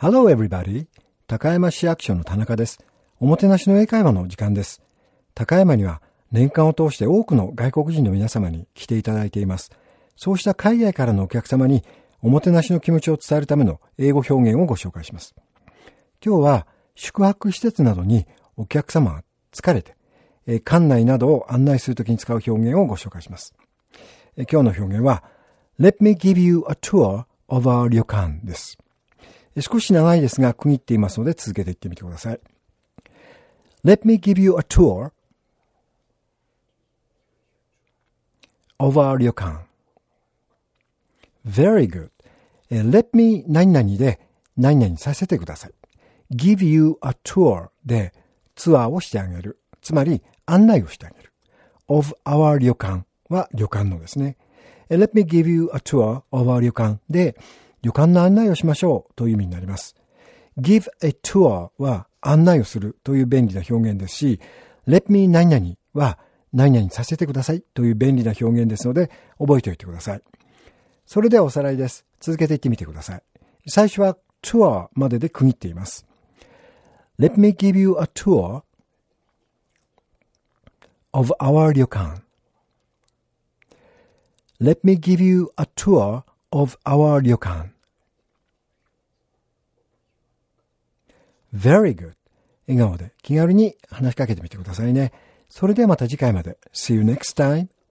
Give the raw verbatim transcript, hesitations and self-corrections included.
Hello everybody! 高山市役所の田中です。おもてなしの英会話の時間です。高山には年間を通して多くの外国人の皆様に来ていただいています。そうした海外からのお客様におもてなしの気持ちを伝えるための英語表現をご紹介します。今日は宿泊施設などにお客様が疲れて、え館内などを案内するときに使う表現をご紹介します。え今日の表現は Let me give you a tour of our 旅館です。少し長いですが区切っていますので続けていってみてください。Let me give you a tour of our 旅館。Very good. Let me 何々で何々させてください。Give you a tour でツアーをしてあげる。つまり案内をしてあげる。of our 旅館は旅館のですね。Let me give you a tour of our 旅館で旅館の案内をしましょうという意味になります。give a tour は案内をするという便利な表現ですし、let me 何々は何々させてくださいという便利な表現ですので覚えておいてください。それではおさらいです。続けていってみてください。最初は tour までで区切っています。Let me give you a tour of our 旅館。Let me give you a tour of our 旅館。Very good. 笑顔で気軽に話しかけてみてくださいね。それではまた次回まで。See you next time.